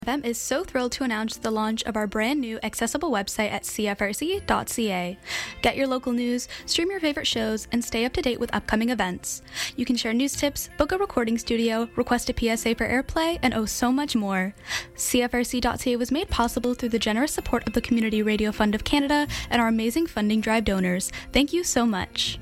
FM is so thrilled to announce the launch of our brand new accessible website at cfrc.ca. Get your local news, stream your favorite shows, and stay up to date with upcoming events. You can share news tips, book a recording studio, request a PSA for airplay, and so much more. CFRC.ca was made possible through the generous support of the Community Radio Fund of Canada and our amazing funding drive donors. Thank you so much.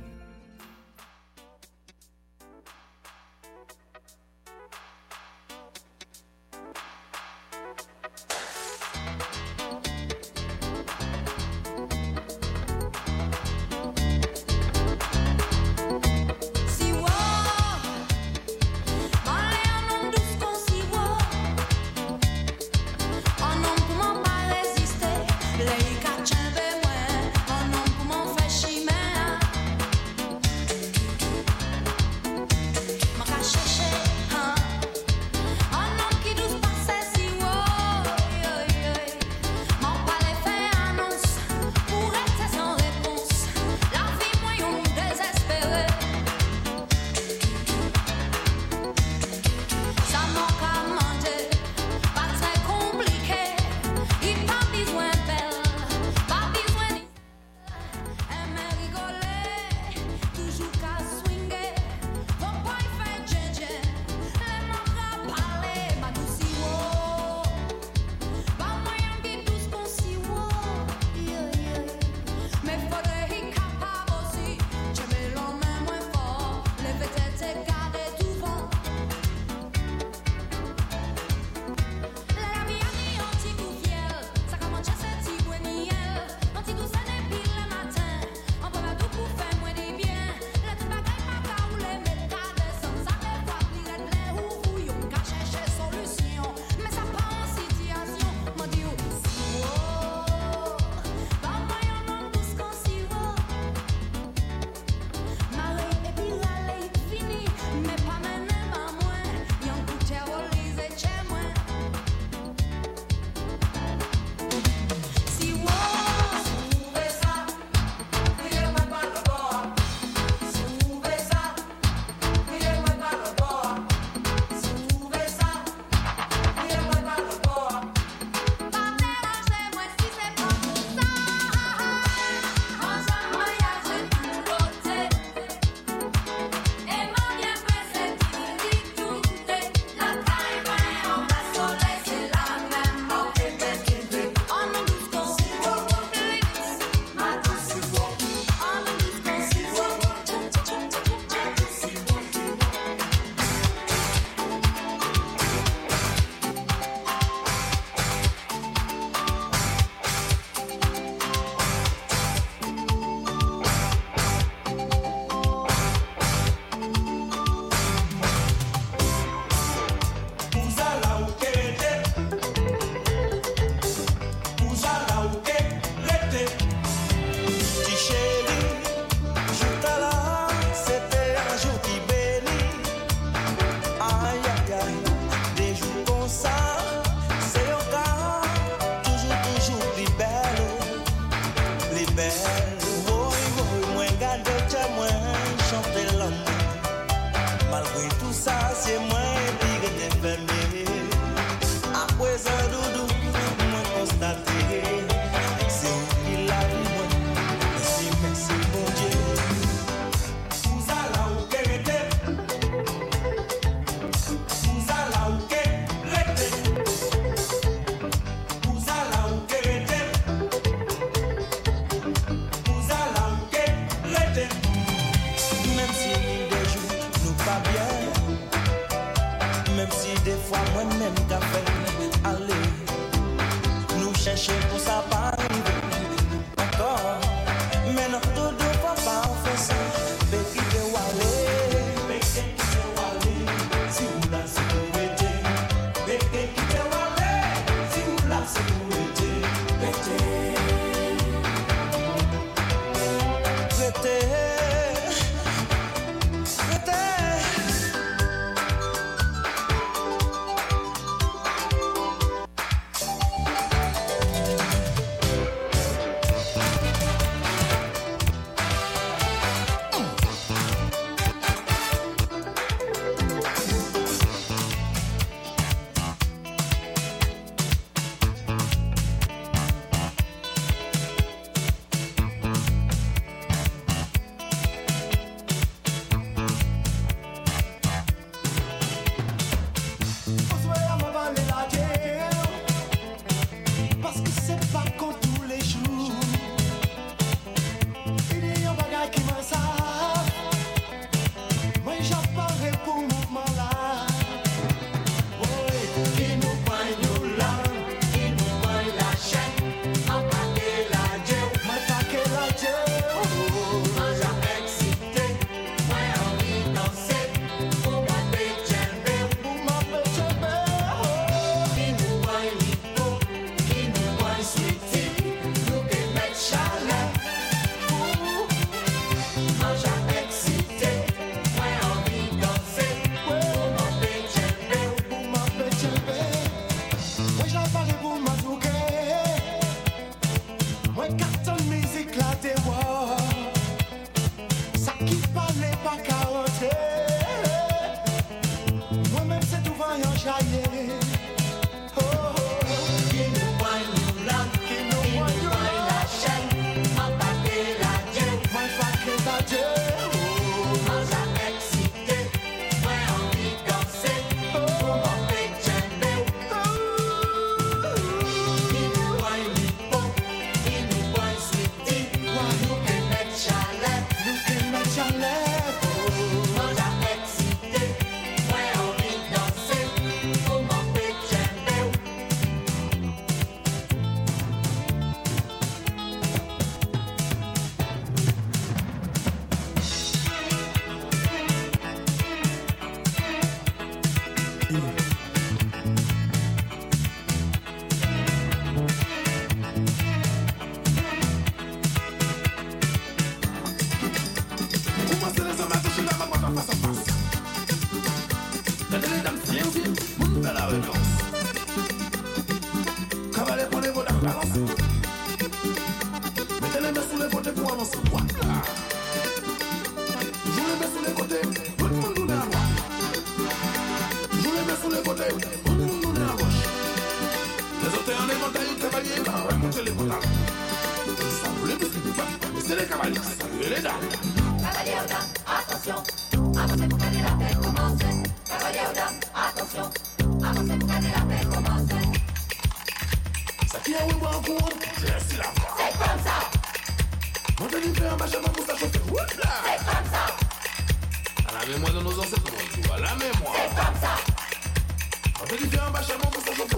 avancer. Mettez les mains sous les côtés pour avancer. Voilà. Toujours les mains sous les côtés, tout le monde tourne à droite. Toujours les mains sous les côtés, tout le monde tourne à gauche. Les autres en éventail, cavaliers, va remonter les potards. Salut les biscuits, c'est les cavaliers, salut les dames. Cavalier aux dames, attention, avancez pour gagner la paix, commencez. Cavalier aux dames, attention, avancez pour gagner la paix, commencez. Ça qui est où en cours, c'est la voix. C'est comme ça. On te dit faire un bâchement pour s'achauffer. C'est comme ça. À la mémoire de nos ancêtres, on joue à la mémoire. C'est comme ça. On te dit faire un bâchement pour s'achauffer.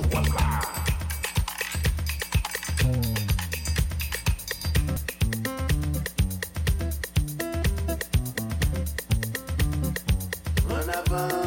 En avant.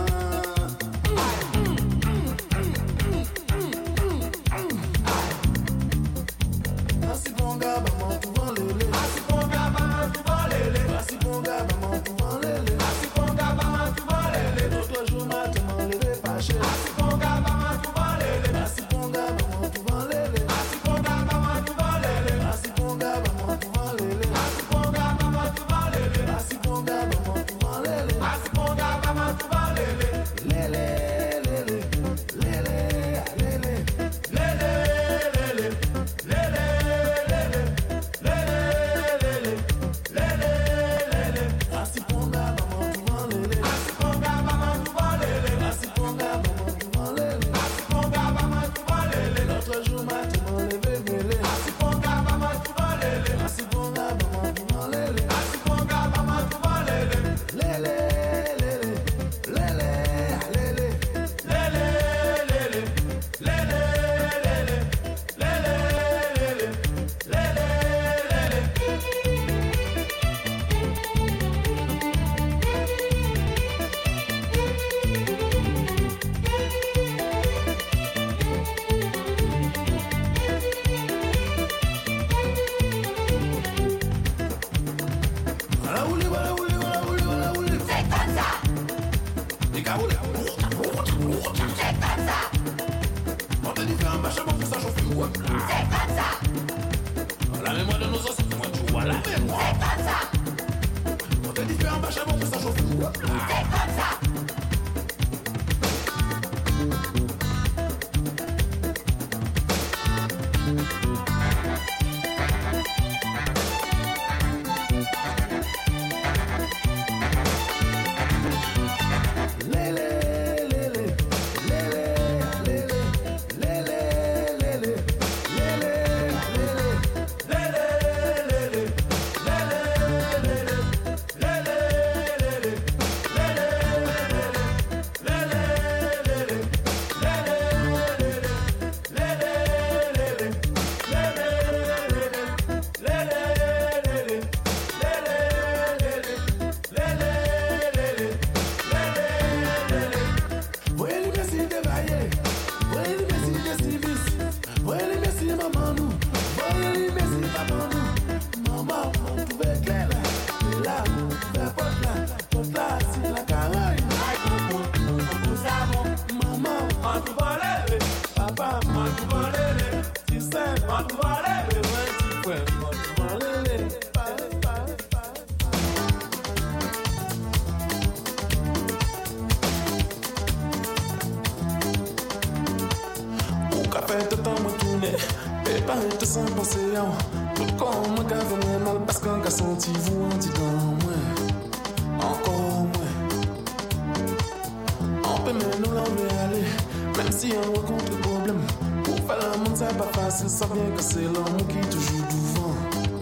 Ça vient que c'est l'homme qui toujours devant.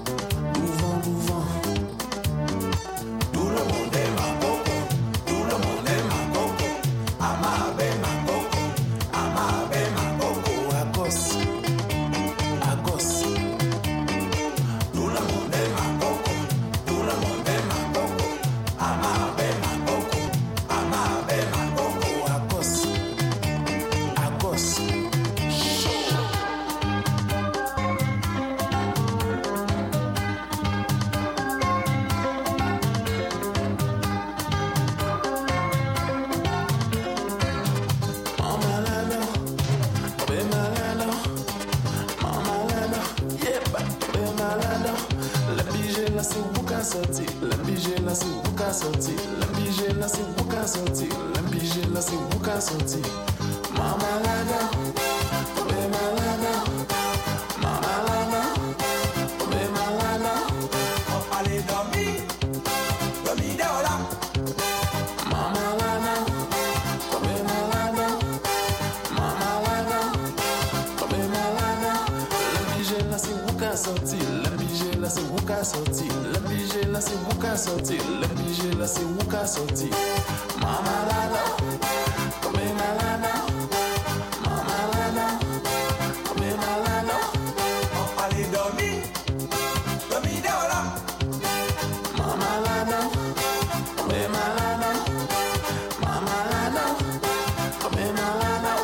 Tout le monde est ma coco, tout le monde est ma coco. Amabe ma coco, amabe ma coco. Agos. Tout le monde est ma coco, tout le monde est ma coco. Amabe ma coco, amabe ma coco. Agos. sorti, la bige là c'est vous qui sorti, la bige là c'est vous qui sorti, la bige là c'est vous qui sorti. Mama lada, me malada, mama lada, me malada. Oh, allez dormir, dormir dehors là. Mama lada, me malada, mama lada, me malada. La bige là c'est vous qui sorti, la bige là c'est vous qui sorti, la bige là c'est vous qui sorti, la bige là c'est vous qui sorti. Mama lada, me malada. Oh, allez dormir, dormir dehors là. Mama lada, me malada, mama lada, me malada.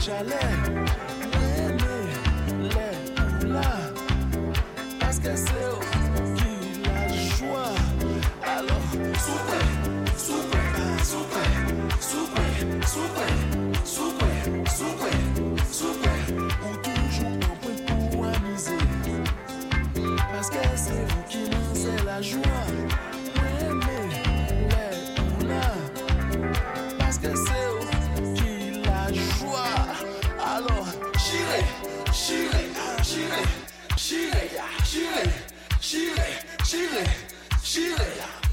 chalet. Ouais, mais les ou là, parce que c'est eux qui la joie. Alors, souper, souper, souper, souper, souper, souper, souper, souper, ou toujours un point pour amuser. Parce que c'est vous qui lancez la joie. Ouais, mais les ou là, parce que c'est eux qui la joie. Alors, chiré, chiré, chiré, chiré, chiré, chiré, chiré, chiré.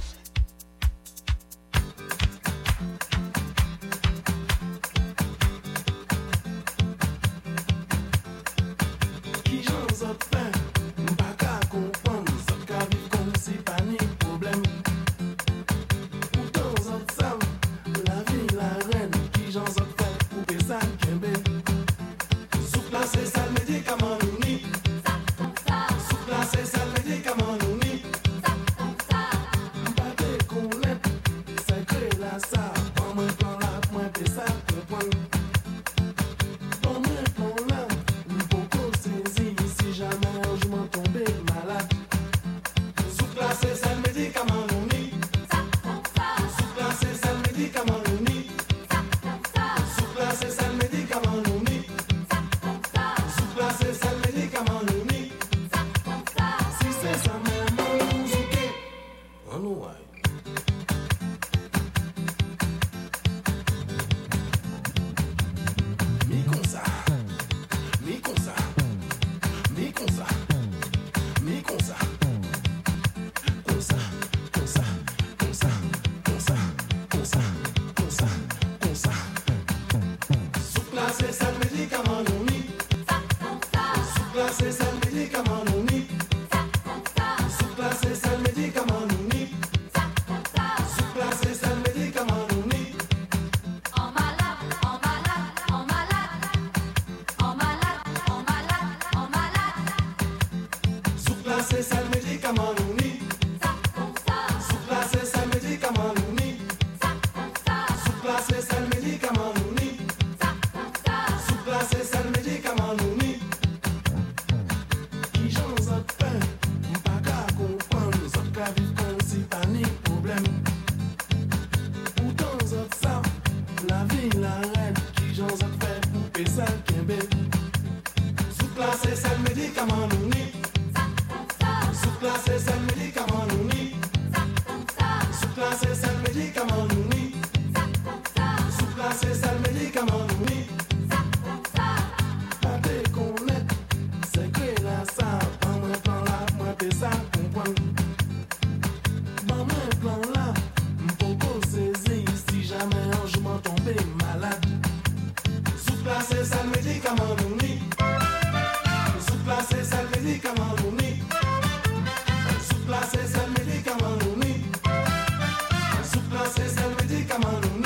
Qui j'en ai fait, m'pas qu'à comprendre, ça qu'à vivre comme si pas ni problème. Pourtant, ça savent, la vie, la reine, qui j'en ai fait, pour que ça kembe. Sous place, c'est ça le médicament, nous ni. Sous place, c'est ça le médicament, nous ni. M'pas te connaître, c'est que là, ça, pas moins plan là, moins que ça, comprendre. Pas moins plan là, m'poko saisi, si jamais je m'en tombé malade. Sous place, c'est ça le médicament, nous ni. Sous place, c'est ça le médicament, nous ni. Sous place, c'est ça le médicament, nous ni. Sous place, c'est ça le médicament, nous ni. Si c'est ça même, on nous oublié. On nous aille. Mi comme ça, mi comme ça, mi comme ça, mi comme ça, comme ça, comme ça, comme ça, comme ça, comme ça, comme ça, comme ça. Sous place, c'est ça le médicament, nous ni. Sous place, c'est ça le médicament, nous ni. Sous place, c'est ça le médicament, nous ni. Sous place, c'est ça le médicament, nous ni. En malade, en malade, en malade. En malade, en malade, en malade. Sous place, c'est ça le médicament, nous ni. Sous place, c'est ça le médicament, nous ni. Sous place, c'est ça le médicament, nous ni. Sous place, c'est ça le médicament, nous ni. Qui j'en ai fait, m'pas qu'à comprendre, ça qu'à vivre comme si pas ni problème. Pourtant, ça savent, la vie, la reine, qui j'en ai fait pour que ça kembe. Sous place, c'est ça le médicament, nous ni. Sous place, c'est ça le médicament, nous ni. Sous place, c'est ça le médicament, nous ni. Sous place, c'est ça le médicament, nous ni. Pas te connaître, c'est que là, ça, pas moins plan là, moins que ça, comprendre. Pas moins plan là, m'poko saisi, si jamais un jour m'en tombé malade. Sous place, c'est ça le médicament, nous ni. Sous place, c'est ça le médicament, nous ni. Sous place, c'est ça le médicament, nous ni. Sous place, c'est ça le médicament, nous ni.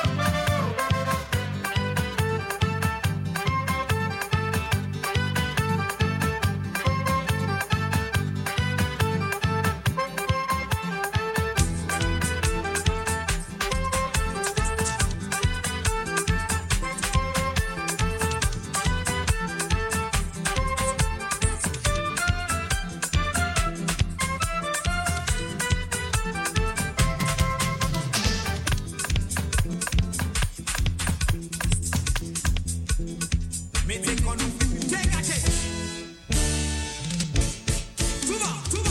Mettez qu'on nous dégagez. Tout va.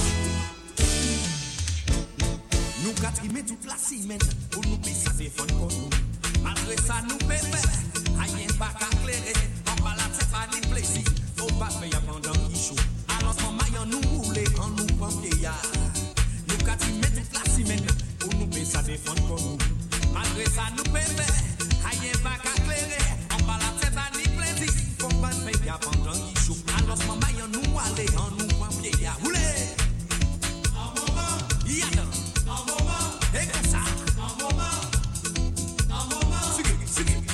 Nous quatrimer toute la semaine pour nous pisser des fonds pour nous. Malgré ça, nous pépé. Rien pas qu'à clairer. En balade, c'est pas des plaisirs. Faut pas faire pendant qu'il chaud. Alors, en maillant, nous rouler en nous pompiers. Nous quatrimer toute la semaine pour nous pisser des fonds pour nous. Malgré ça, nous pépé. Rien pas qu'à clairer. En balade, c'est pas des plaisirs. Faut pas faire pendant qu'il chaud. Alors, en maillant, nous aller en nous pompiers. Roulez! En moment, y'a en moment, et comme ça, en moment, suivez.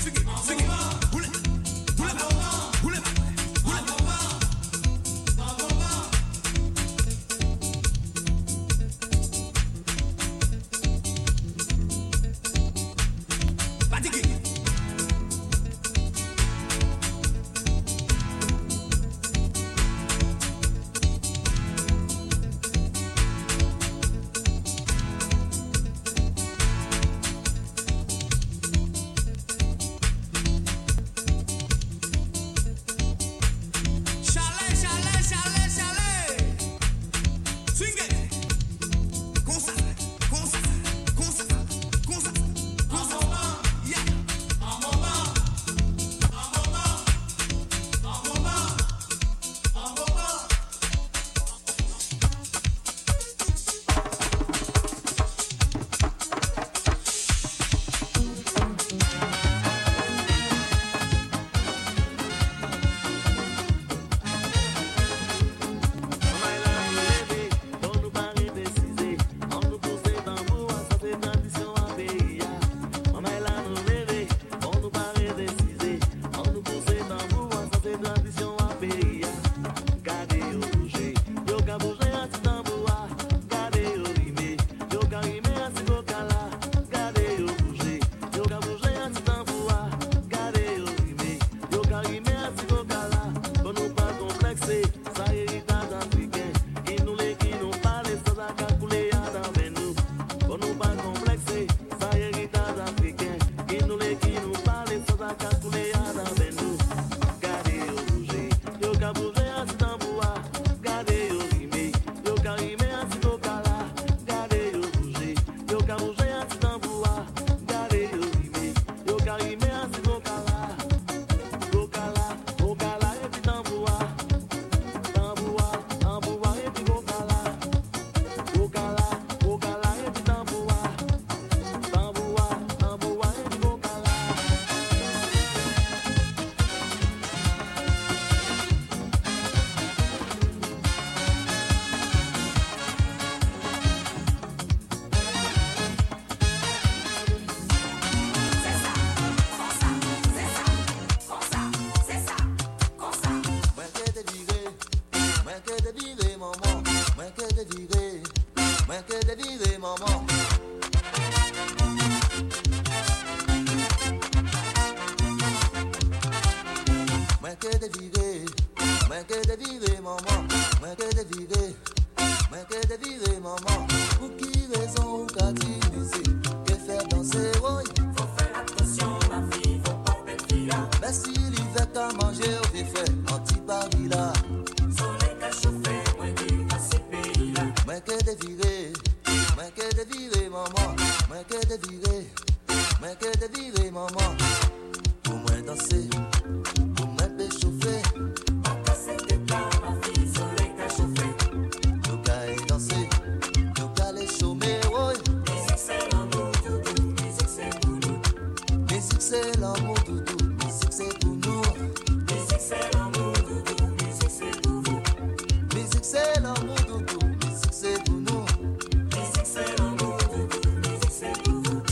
que de vivre, moins que de vivre, maman, moins que de vivre, moins que de vivre, maman. Pour qui raison ou qu'a dit musique, que faire danser, oui. Faut faire attention, ma fille, faut pas perdre fille. Mais si l'hiver qu'a mangé au défait, anti-Paris là. Soleil qu'a chauffé, moins qu'il va ce pays là. Moins que de vivre, moins que de vivre, maman, moins que de vivre, moins que de vivre, maman. Pour moins danser, pour moins péchauffer. Pas casser tes plats, ma fille, soleil qu'a chauffé. Nous qu'à danser, nous qu'à les chômer, oui. Musique c'est l'amour, doudou, musique c'est pour nous. Musique c'est l'amour, doudou, musique c'est pour nous. Musique c'est l'amour, doudou, musique c'est pour vous. Musique c'est l'amour, doudou, musique c'est pour nous. Musique c'est l'amour, doudou, musique c'est pour vous.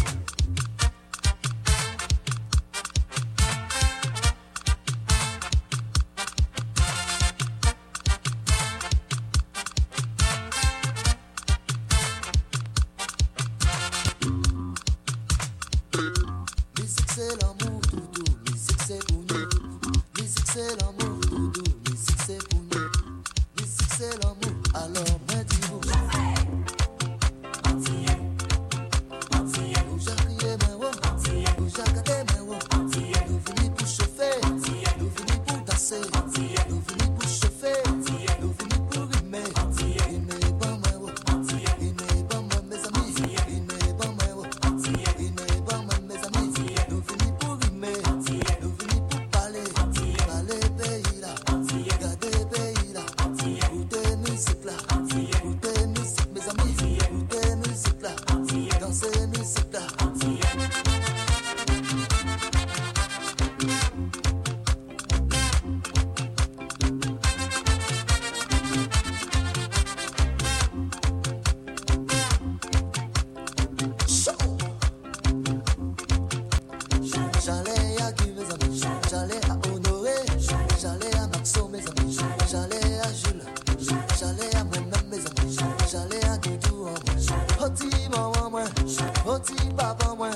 Musique c'est l'amour, doudou, musique c'est pour nous. Musique c'est l'amour, doudou, musique c'est pour nous. Musique c'est l'amour, alors moi dis-vous. Antillais, Antillais, Nous j'ai crié mais wow, nous j'ai gâté mais wow. Nous venons pour chauffer, nous venons pour danser, nous venons pour chauffer, nous venons pour rimer. Il n'est pas moi wow, il n'est pas moi mes amis, il n'est pas moi wow, il n'est pas moi mes amis. Nous venons pour rimer, nous venons pour parler, parler pays là, garder pays là, écouter musique là, écouter musique mes amis, écouter musique là, danser musique là. J'allais à qui mes amis, j'allais à Honoré, j'allais à Maxo mes amis, j'allais à Jules, j'allais à moi-même mes amis, j'allais à Doudou en moi, Oti maman moi, Oti papa moi.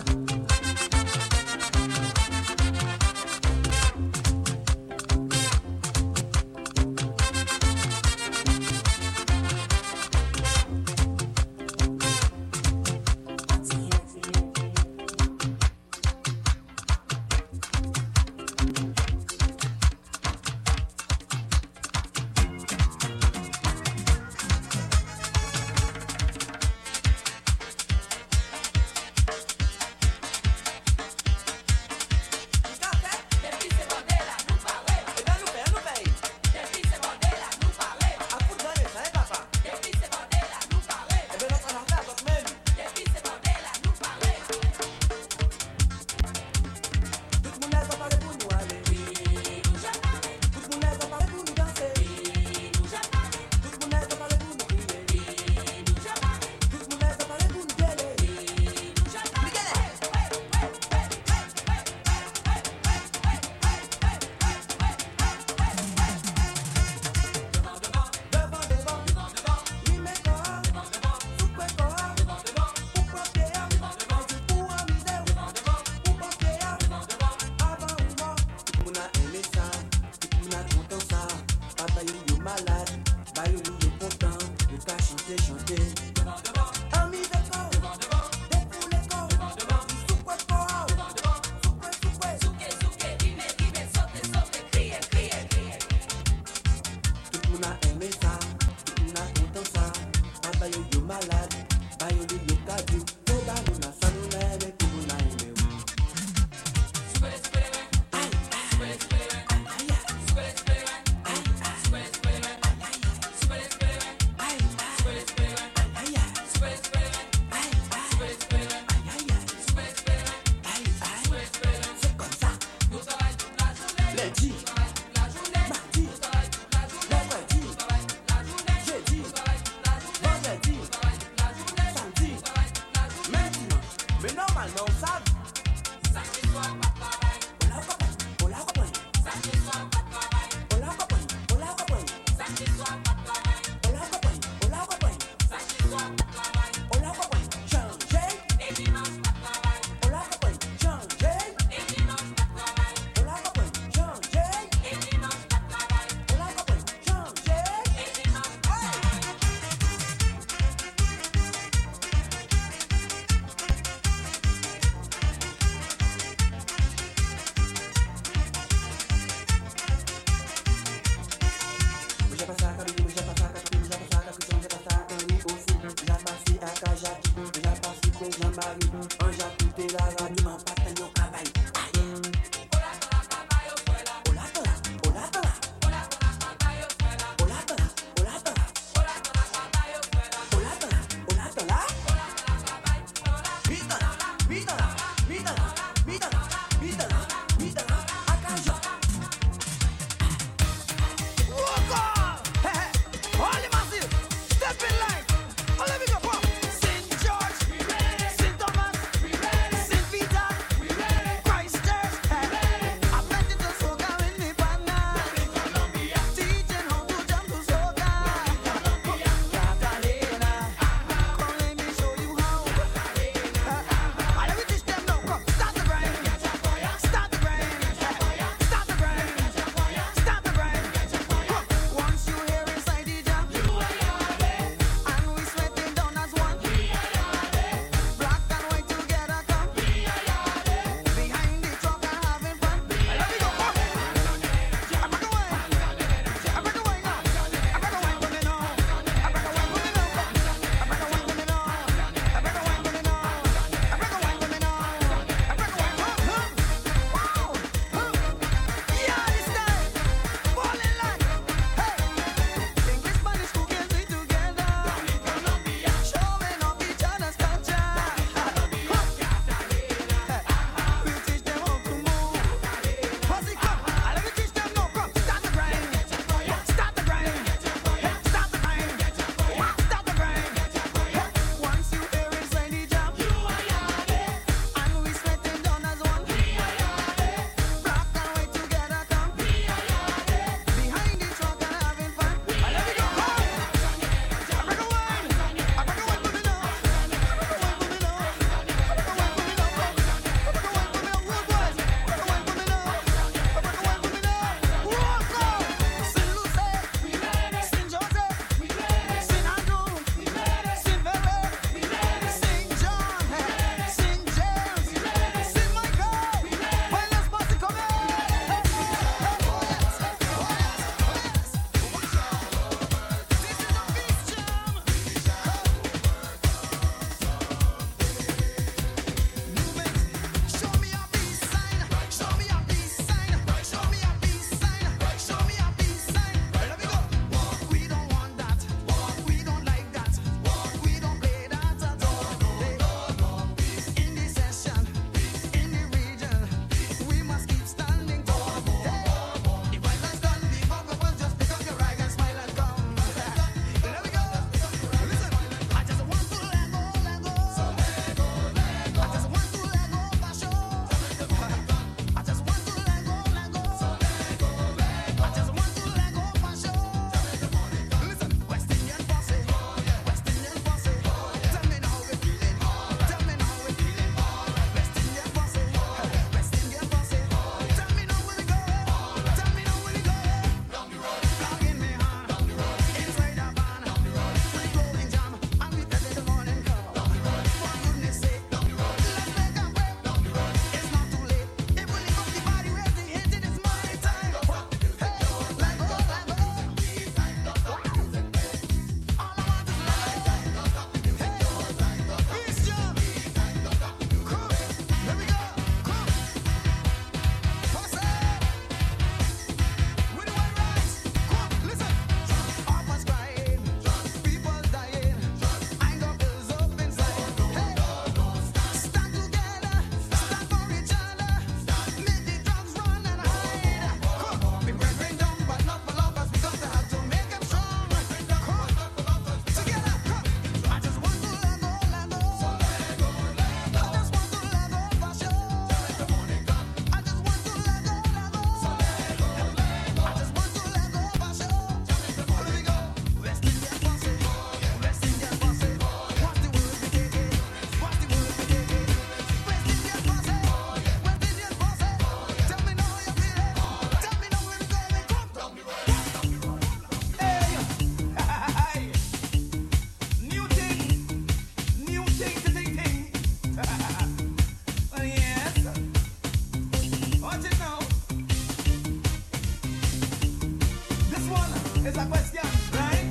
It's a question, right?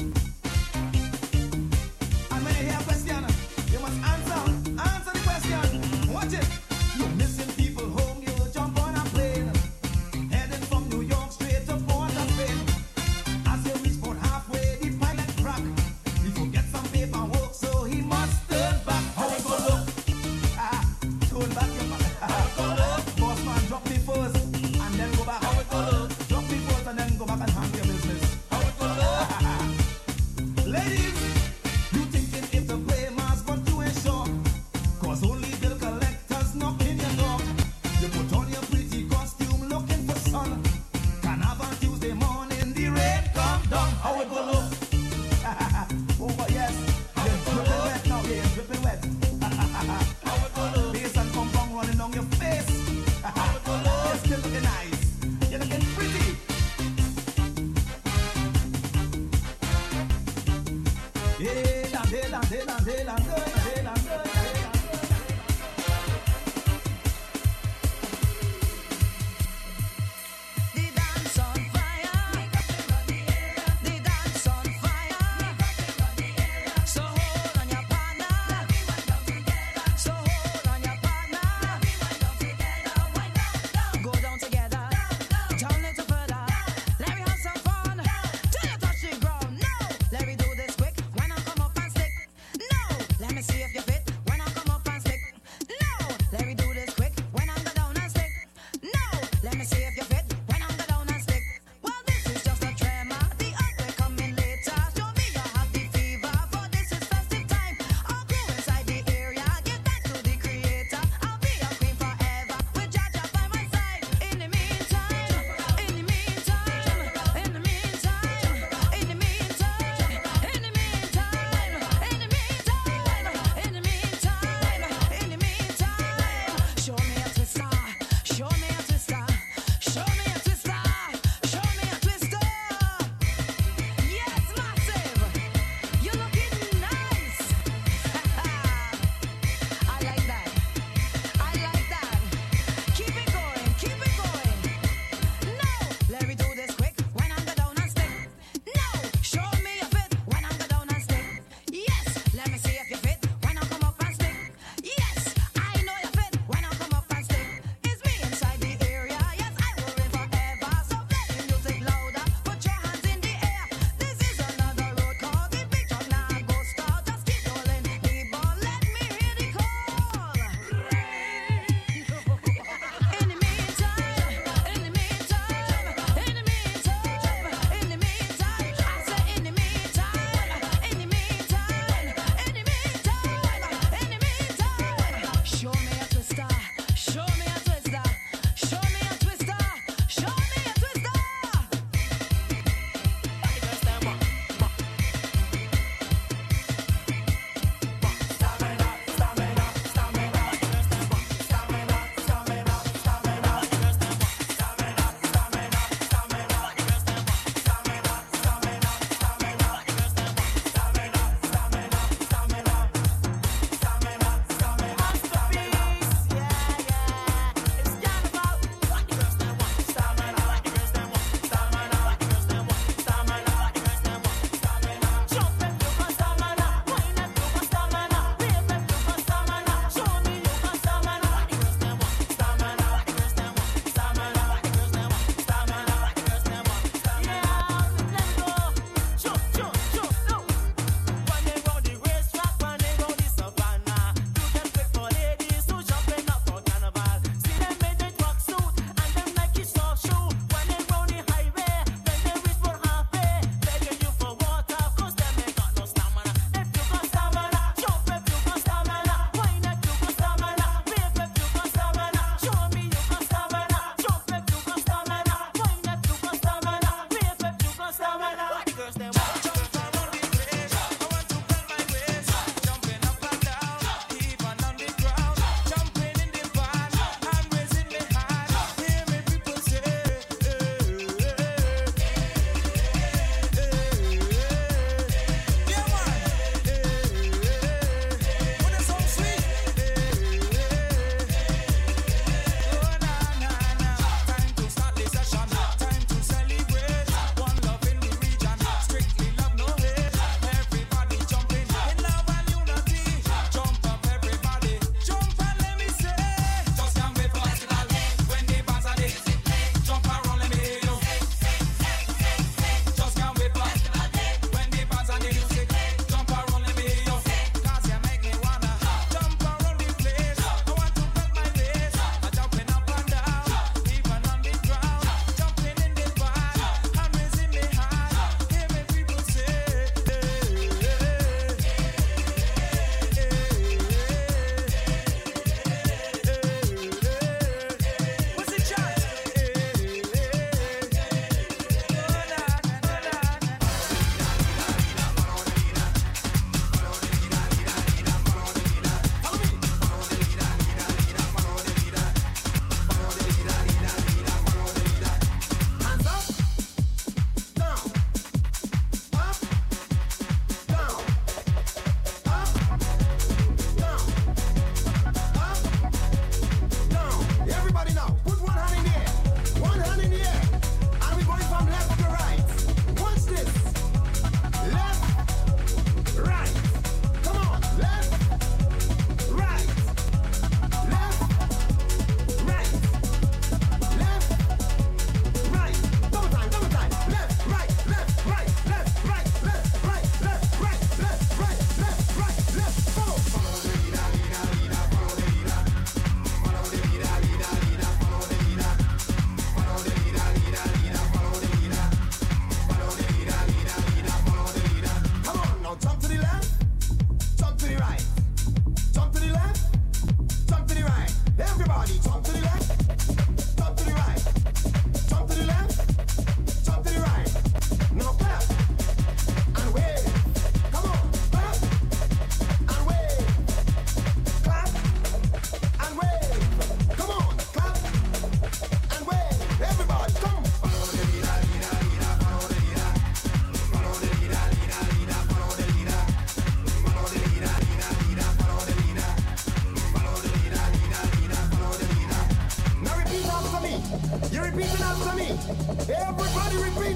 And when you hear a question, you must answer the question. Watch it. You're missing people home, you jump on a plane, heading from New York straight to Port of Spain. As you reach about halfway, the pilot crack. He forget some paperwork, so he must turn back. How it go look? Turn back your back. How it go look? Boss man, drop me first, and then go back. How it go look? Drop me first, and then go back and handle your business. How it go look? Ladies, you thinking if the play mass, but you ain't sure. Cause only bill collectors knocking your door. You put on your pretty costume looking for sun. Carnival Tuesday morning, the rain come down. How it go look? Oh, but yes, you're dripping wet now, yeah, you're dripping wet. How it go look? Bass and pom-pom running down your face. How it go look? You're still looking nice. You're looking pretty. The dance on fire. The dance on fire. So hold on your partner. So hold on your partner. Go down together. Down a little further. Let me have some fun. Till you touch the ground. No. Let me do this quick. Why not come up and stick? No. Let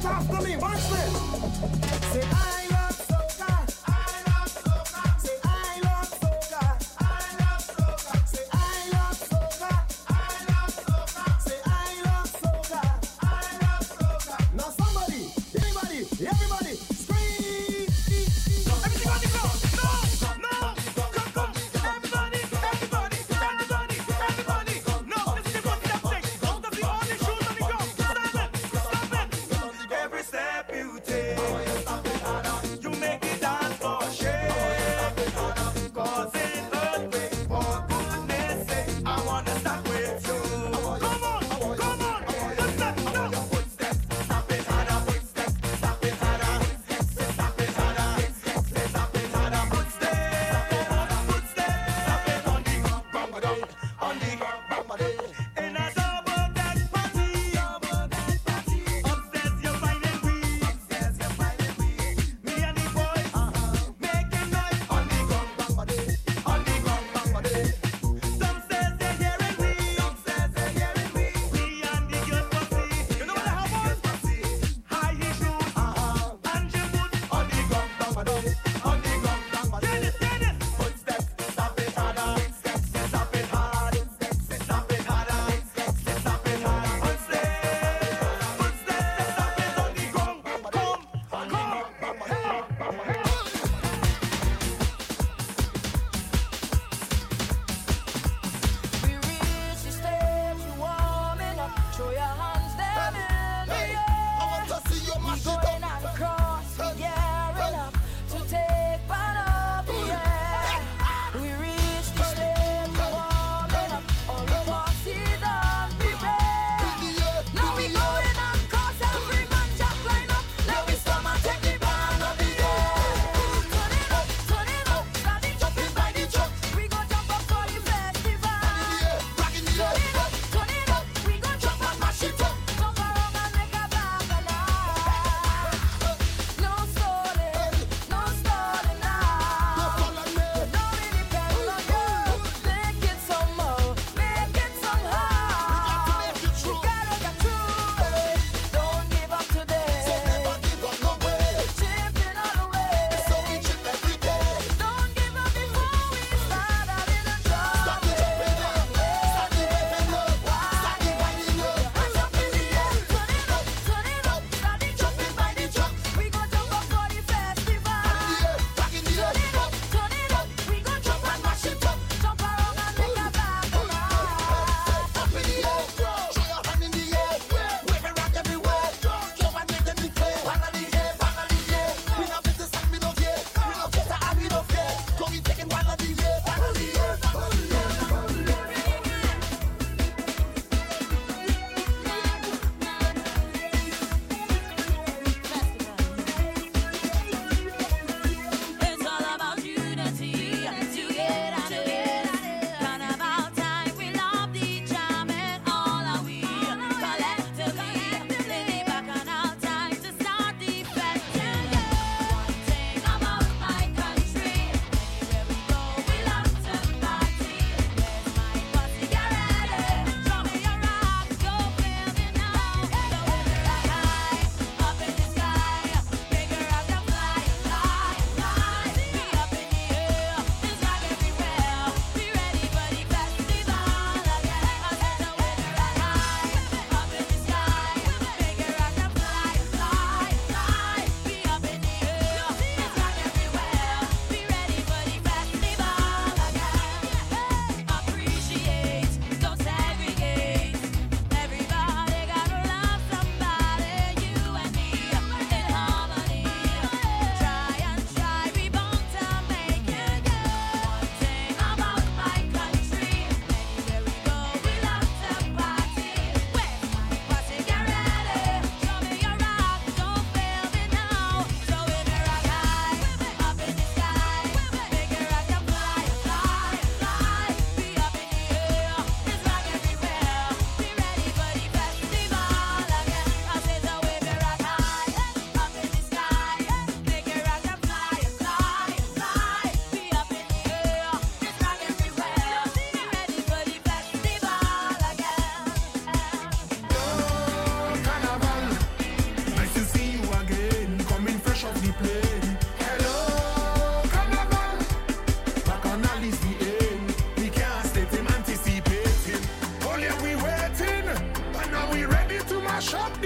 Repeat after me, watch this. Say I love soca. I love soca. Say I love soca. I love soca. Say I love soca. I love soca. Say I love soca. I love soca. Now somebody, anybody, everybody, scream. Everything on the floor. No, come, everybody, everybody, everybody, everybody. No, this is the one that takes. Out of the all the shoes on the ground. Stop it. Every step you take.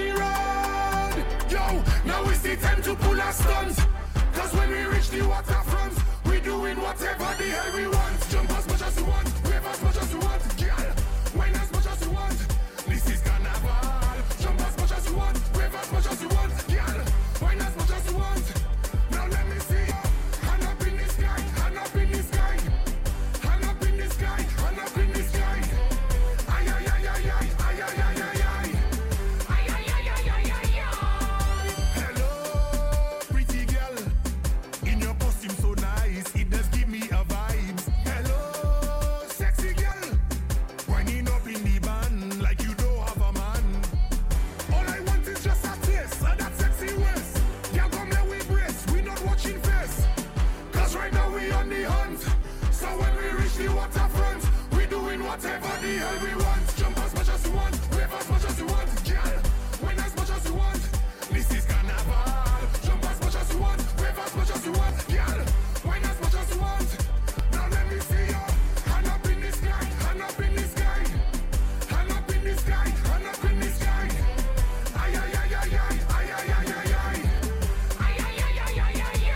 the road. Yo, now is the time to pull our stunts. Cause when we reach the waterfront, we doing whatever the hell we want. Jump as much as you want, wave as much as you want, girl. Wine as much as you want. This is carnival. Jump as much as you want, wave as much as you want, girl. Wine as much as you want. Now let me see you. Hand up in the sky, hand up in the sky. Hand up in the sky, hand up in the sky. Ay, ay, ay, ay, ay, ay, ay, ay, ay, ay. Ay, ay, ay, ay, ay, ay, ay. Hello, pretty girl. In your costume so nice, it does give me a vibe. Hello, sexy girl. Winding up in the band like you don't have a man. All I want is just a taste of that sexy waist. Girl, come let we brace, we not watching face. Cause right now we on the hunt. So when we reach the waterfront, we doing whatever the hell we want. Jump as much as you want, wave as much as you want, girl. Wine as much as you want. This is carnival. Jump as much as you want, wave as much as you want, girl. Wine as much as you want. Now let me see you. Hand up in the sky, hand up in the sky. Hand up in the sky, hand up in the sky. Ay, ay, ay, ay, ay, ay, ay, ay, ay, ay. Ay, ay, ay, ay, ay, ay, ay.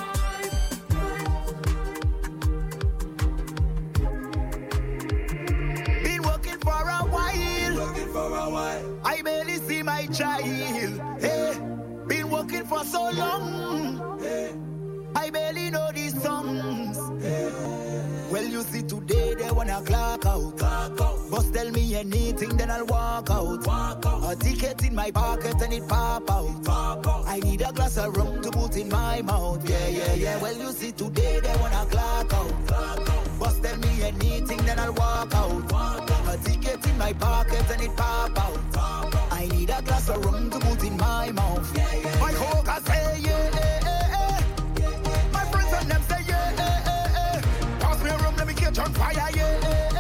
Been working for a while. I barely see my child. Hey, been working for so long. I barely know these songs. Well, you see today they wanna clock out. Boss tell me anything, then I'll walk out. A ticket in my pocket and it pop out. I need a glass of rum to put in my mouth. Yeah, yeah, yeah. Well, you see today they wanna clock out. Boss tell me anything, then I'll walk out. A ticket in my pocket and it pop out. I need a glass of rum to put in my mouth. My coca say yeah. My friends and them say yeah. Pass me a rum, let me catch on fire, yeah.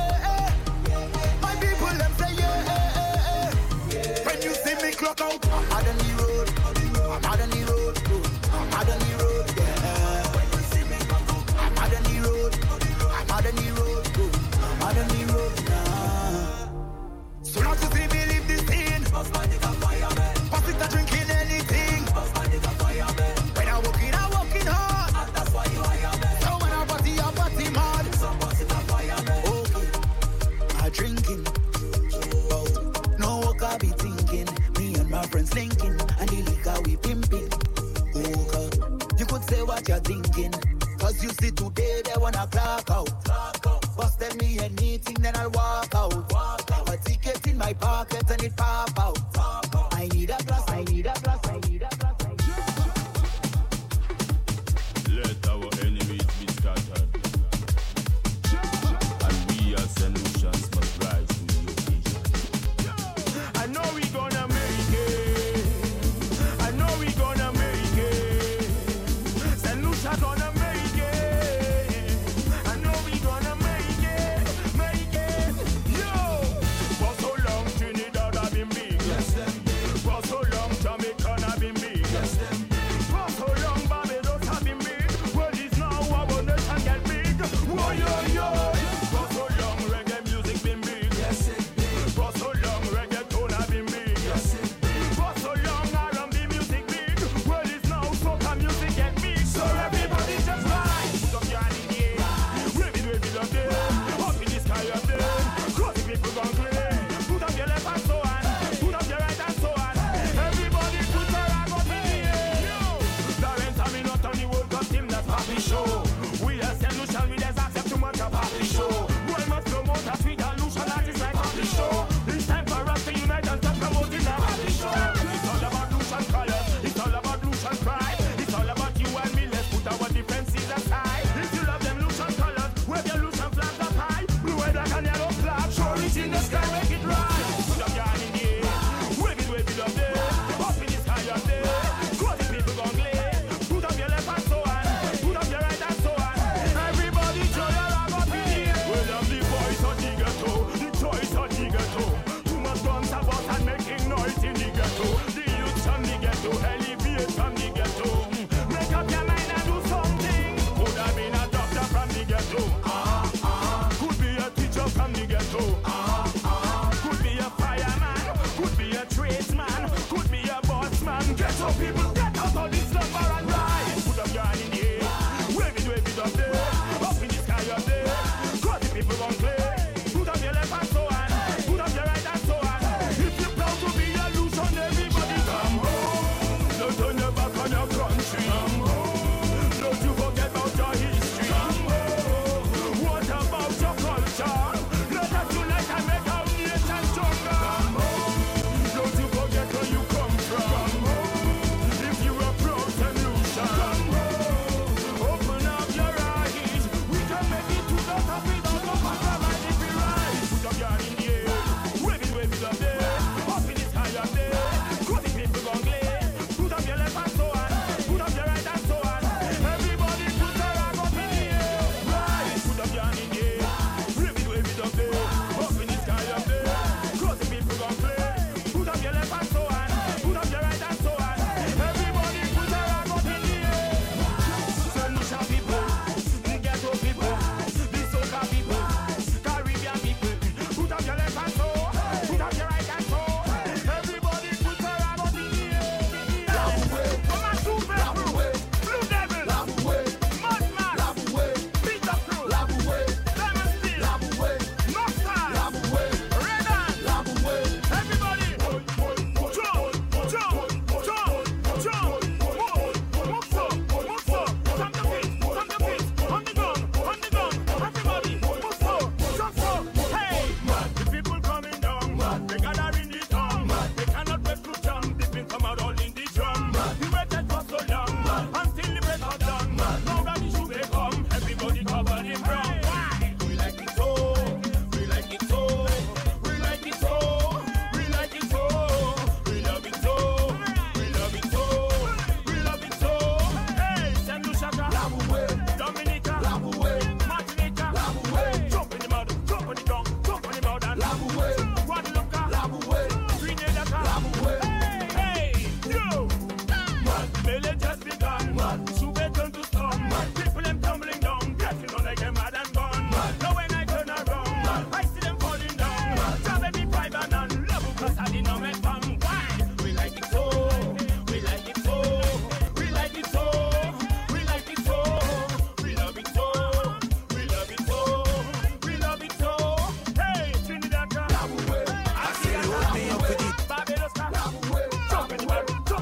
My people them say yeah. When you see me clock out, I'm out on the road. I'm out on the road. I'm out on the road, yeah. When you see me clock out, I'm out on the road. I'm out on the road. I'm out on the road now. So now to see me leave this scene. Pass it a drinking anything. When I'm walking hard. And that's why you hire me. So when I party mad. Okay, I'm drinking. Oh, no work I be thinking. Me and my friends linking. And the liquor we pimping. Okay, you could say what you're thinking. Cause you see today they wanna clock out. Boss tell me anything, then I'll walk out. A ticket in my pocket and it pop out. I need a glass, I need a glass, I need a glass, I need a glass. Let our enemies be scattered. And we as solutions must rise to the occasion. I know we gonna make it. I know we gonna make it. Solution gonna make it. I know we gonna make it. Make it. Yo! For so long Trinidad I've been big. For so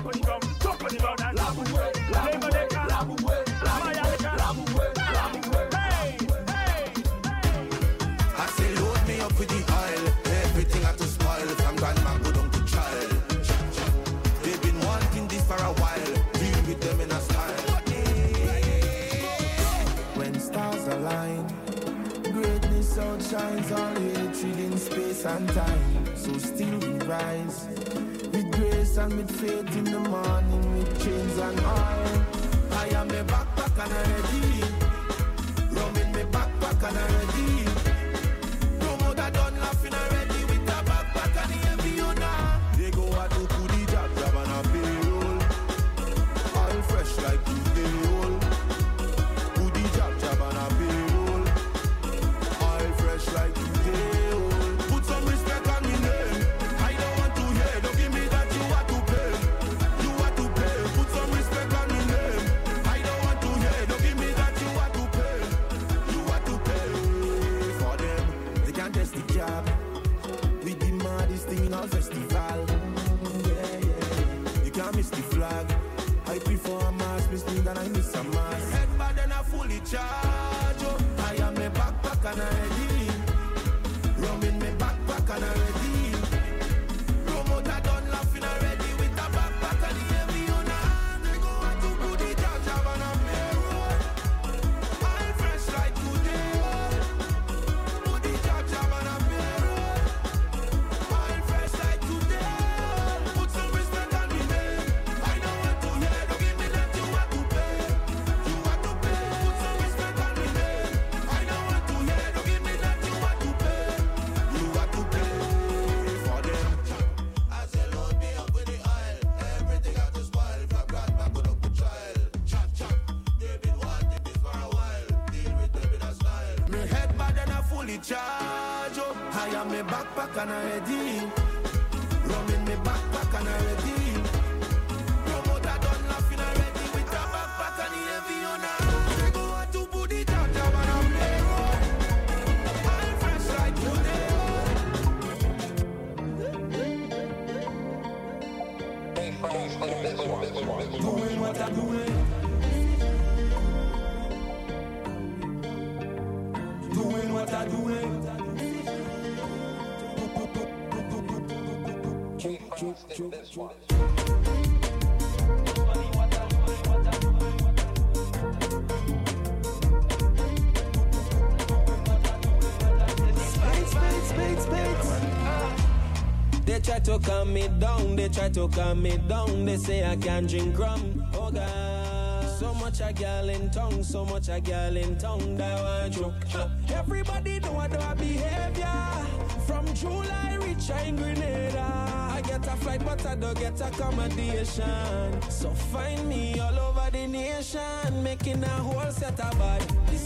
jump on the ground, jump on the ground and laugh away, laugh away, laugh away, laugh away, laugh away, laugh away. Hey, hey, hey. I say load me up with the oil, everything had to spoil from grandma go down to child. They've been wanting this for a while, deal with them in a style. When stars align, greatness outshines all hatred in space and time. So still we rise, with grace and with faith in the morning, with chains and oil. I am a backpack and I'm ready, rum in my backpack and I'm ready. Promoter done laughing already with a backpack and the heavy owner. They go out to put the job and a payroll, all fresh like today old. Put the job and a payroll, all fresh like today old. Put some respect on me name, I don't want to hear. Don't give me that you want to pay, you want to pay. Put some respect on me name, I don't want to hear. Don't give me that you want to pay, you want to pay. For them, they can't test the job. We the maddest thing in our festival. Yeah, yeah. You can't miss the flag. I prefer a mask, miss me than I miss a mask. Head bad and I fully charge. Oh, I am a backpack and I'm ready. Rum in my backpack and I'm ready. Promoter done laughing already with a backpack and the heavy owner. They go out to put the job and a payroll. All fresh like today. Put the job and a payroll. All fresh like today. Put some respect on me name. I don't want to hear. Don't give me that you want to pay. You want to pay. Put some respect on me name. I don't want to hear. Don't give me that you want to pay. You want to pay for them. As they load me up with the oil, everything had to spoil. From grandma go down to child. Chop chop. They've been wanting this for a while. Deal with them in a style. Me head bad and I fully charge. Oh, I am a backpack and I'm ready. Rum in me backpack and I'm ready. Promoter done laughing already with a backpack and the heavy owner. They go out to put the job and a payroll. All fresh like today. Doing what I'm doing. Doing what I'm doing. They try to calm me down, they try to calm me down. They say I can't drink rum. Oh God, so much a girl in tongue, so much a girl in tongue. That one joke. Everybody know what our behavior. From July reach in Grenada. I get a flight but I don't get accommodation. So find me all over the nation, making a whole set of bad. This